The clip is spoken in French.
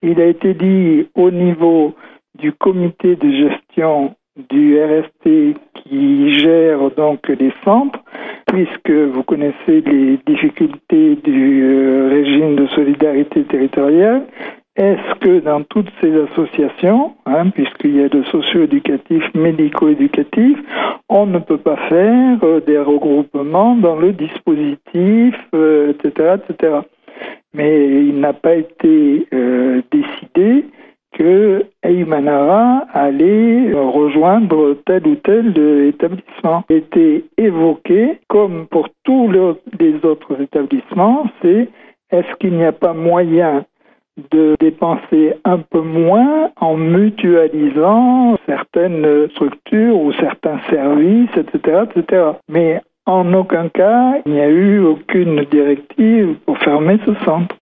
Il a été dit au niveau du comité de gestion du RST qui gère donc les centres, puisque vous connaissez les difficultés du régime de solidarité territoriale. Est-ce que dans toutes ces associations, puisqu'il y a le socio-éducatif, médico-éducatif, on ne peut pas faire des regroupements dans le dispositif, etc., etc. Mais il n'a pas été décidé que Aymanara allait rejoindre tel ou tel établissement. Il a été évoqué, comme pour tous les autres établissements, c'est est-ce qu'il n'y a pas moyen de dépenser un peu moins en mutualisant certaines structures ou certains services, etc., etc. Mais en aucun cas, il n'y a eu aucune directive pour fermer ce centre.